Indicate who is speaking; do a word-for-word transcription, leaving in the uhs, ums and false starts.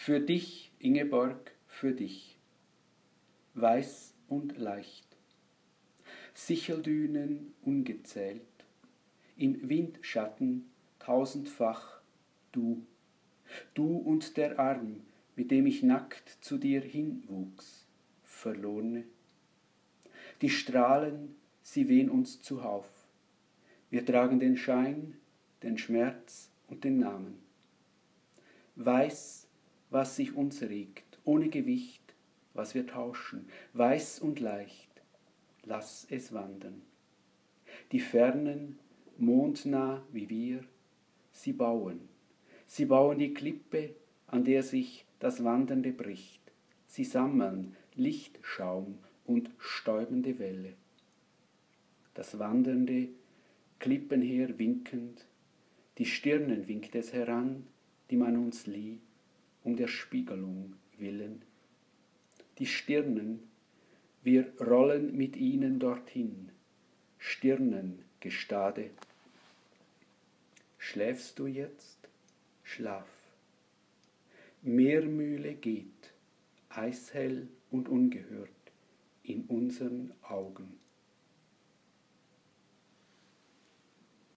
Speaker 1: Für dich, Ingeborg, für dich, weiß und leicht, Sicheldünen ungezählt, im Windschatten tausendfach du, du und der Arm, mit dem ich nackt zu dir hinwuchs, Verlorene. Die Strahlen, sie wehen uns zuhauf, wir tragen den Schein, den Schmerz und den Namen. Weiß, was sich uns regt, ohne Gewicht, was wir tauschen, weiß und leicht, lass es wandern. Die Fernen, mondnah wie wir, sie bauen, sie bauen die Klippe, an der sich das Wandernde bricht, sie sammeln Lichtschaum und stäubende Welle. Das Wandernde, klippenher winkend, die Stirnen winkt es heran, die man uns lieh, um der Spiegelung willen. Die Stirnen, wir rollen mit ihnen dorthin, Stirnengestade. Schläfst du jetzt? Schlaf. Meermühle geht, eishell und ungehört, in unseren Augen.